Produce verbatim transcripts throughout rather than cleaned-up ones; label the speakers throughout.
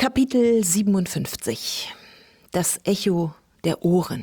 Speaker 1: Kapitel siebenundfünfzig. Das Echo der Ohren.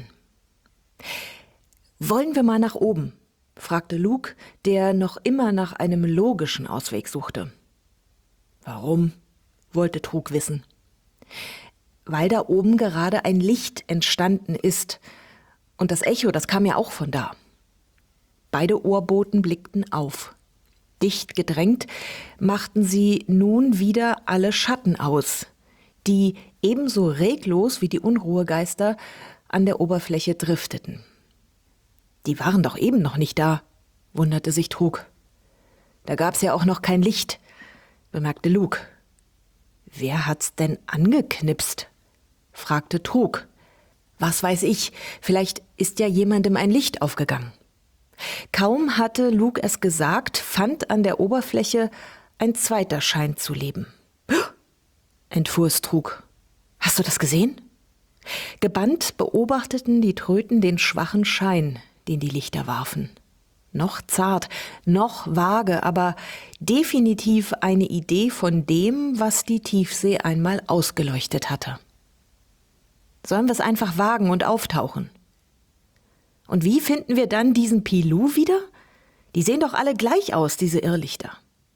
Speaker 1: »Wollen wir mal nach oben?« fragte Luke, der noch immer nach einem logischen Ausweg suchte. »Warum?« wollte Trug wissen. »Weil da oben gerade ein Licht entstanden ist. Und das Echo, das kam ja auch von da.« Beide Ohrboten blickten auf. Dicht gedrängt machten sie nun wieder alle Schatten aus, die ebenso reglos wie die Unruhegeister an der Oberfläche drifteten. »Die waren doch eben noch nicht da«, wunderte sich Trug. »Da gab's ja auch noch kein Licht«, bemerkte Luke. »Wer hat's denn angeknipst?«, fragte Trug. »Was weiß ich, vielleicht ist ja jemandem ein Licht aufgegangen.« Kaum hatte Luke es gesagt, fand an der Oberfläche ein zweiter Schein zu leben. Entfuhr es Trug. »Hast du das gesehen?« Gebannt beobachteten die Tröten den schwachen Schein, den die Lichter warfen. Noch zart, noch vage, aber definitiv eine Idee von dem, was die Tiefsee einmal ausgeleuchtet hatte. »Sollen wir es einfach wagen und auftauchen?« »Und wie finden wir dann diesen Pilou wieder? Die sehen doch alle gleich aus, diese Irrlichter.«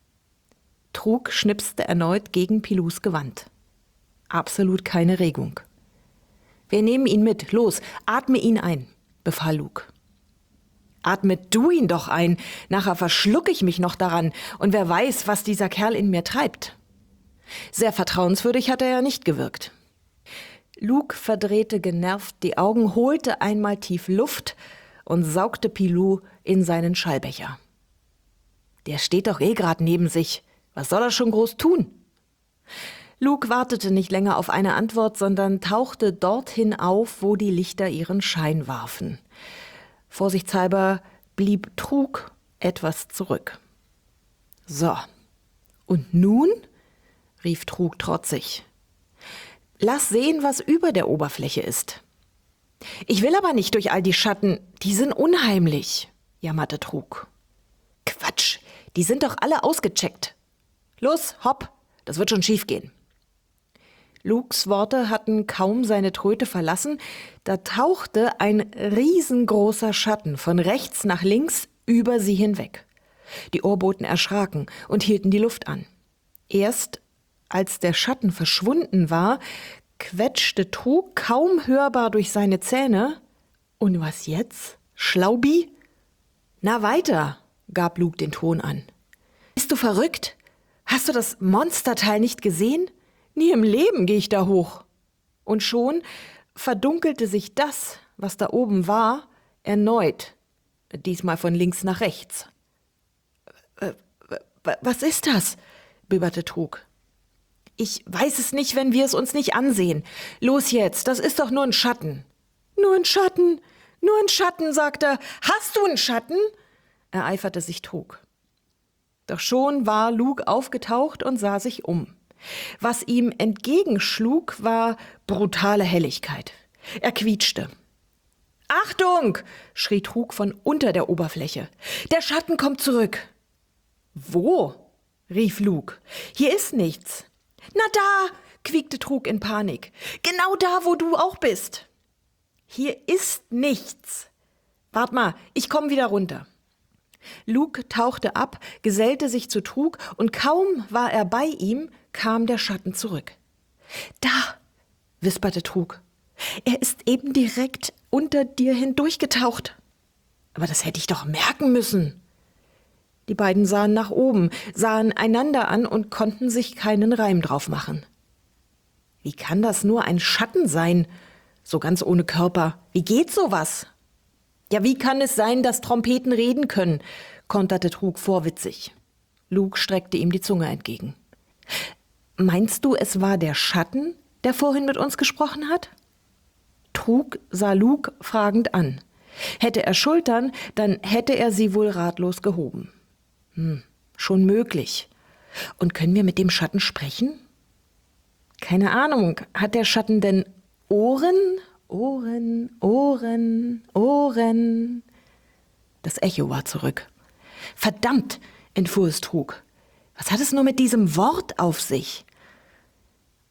Speaker 1: Trug schnipste erneut gegen Pilous Gewand. Absolut keine Regung. »Wir nehmen ihn mit. Los, atme ihn ein«, befahl Luke. »Atme du ihn doch ein. Nachher verschlucke ich mich noch daran. Und wer weiß, was dieser Kerl in mir treibt.« Sehr vertrauenswürdig hat er ja nicht gewirkt. Luke verdrehte genervt die Augen, holte einmal tief Luft und saugte Pilou in seinen Schallbecher. »Der steht doch eh grad neben sich. Was soll er schon groß tun?« Luke wartete nicht länger auf eine Antwort, sondern tauchte dorthin auf, wo die Lichter ihren Schein warfen. Vorsichtshalber blieb Trug etwas zurück. »So, und nun?«, rief Trug trotzig. »Lass sehen, was über der Oberfläche ist.« »Ich will aber nicht durch all die Schatten, die sind unheimlich«, jammerte Trug. »Quatsch, die sind doch alle ausgecheckt. Los, hopp, das wird schon schief gehen.« Lukes Worte hatten kaum seine Tröte verlassen, da tauchte ein riesengroßer Schatten von rechts nach links über sie hinweg. Die Ohrboten erschraken und hielten die Luft an. Erst als der Schatten verschwunden war, quetschte Trug kaum hörbar durch seine Zähne. »Und was jetzt, Schlaubi?« »Na weiter«, gab Luke den Ton an. »Bist du verrückt? Hast du das Monsterteil nicht gesehen? Nie im Leben gehe ich da hoch.« Und schon verdunkelte sich das, was da oben war, erneut, diesmal von links nach rechts. »Was ist das?«, bibberte Trug. »Ich weiß es nicht, wenn wir es uns nicht ansehen. Los jetzt, das ist doch nur ein Schatten.« »Nur ein Schatten, nur ein Schatten«, sagte er. »Hast du einen Schatten?«, ereiferte sich Trug. Doch schon war Luke aufgetaucht und sah sich um. Was ihm entgegenschlug, war brutale Helligkeit. Er quietschte. »Achtung!«, schrie Trug von unter der Oberfläche. »Der Schatten kommt zurück.« »Wo?«, rief Luke. »Hier ist nichts.« »Na da«, quiekte Trug in Panik. »Genau da, wo du auch bist.« »Hier ist nichts. Wart mal, ich komm wieder runter.« Luke tauchte ab, gesellte sich zu Trug und kaum war er bei ihm, kam der Schatten zurück. »Da«, wisperte Trug. »Er ist eben direkt unter dir hindurchgetaucht.« »Aber das hätte ich doch merken müssen.« Die beiden sahen nach oben, sahen einander an und konnten sich keinen Reim drauf machen. »Wie kann das nur ein Schatten sein? So ganz ohne Körper. Wie geht sowas?« »Ja, wie kann es sein, dass Trompeten reden können?«, konterte Trug vorwitzig. Luke streckte ihm die Zunge entgegen. »Meinst du, es war der Schatten, der vorhin mit uns gesprochen hat?« Trug sah Luke fragend an. Hätte er Schultern, dann hätte er sie wohl ratlos gehoben. Hm, schon möglich. Und können wir mit dem Schatten sprechen? Keine Ahnung, hat der Schatten denn Ohren? Ohren, Ohren, Ohren. Das Echo war zurück. Verdammt, entfuhr es Trug. Was hat es nur mit diesem Wort auf sich?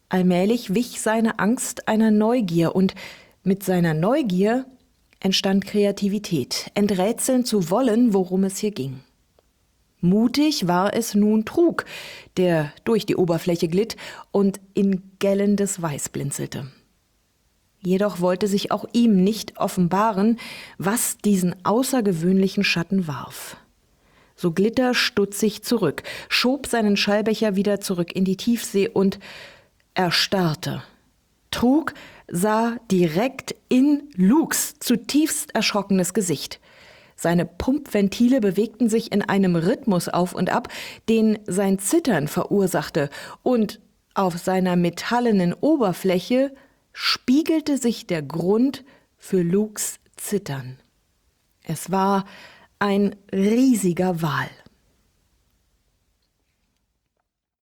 Speaker 1: Allmählich wich seine Angst einer Neugier, und mit seiner Neugier entstand Kreativität, enträtseln zu wollen, worum es hier ging. Mutig war es nun Trug, der durch die Oberfläche glitt und in gellendes Weiß blinzelte. Jedoch wollte sich auch ihm nicht offenbaren, was diesen außergewöhnlichen Schatten warf. So glitt er stutzig zurück, schob seinen Schallbecher wieder zurück in die Tiefsee und erstarrte. Trug sah direkt in Lukes zutiefst erschrockenes Gesicht. Seine Pumpventile bewegten sich in einem Rhythmus auf und ab, den sein Zittern verursachte, und auf seiner metallenen Oberfläche spiegelte sich der Grund für Lukes Zittern. Es war ein riesiger Wal.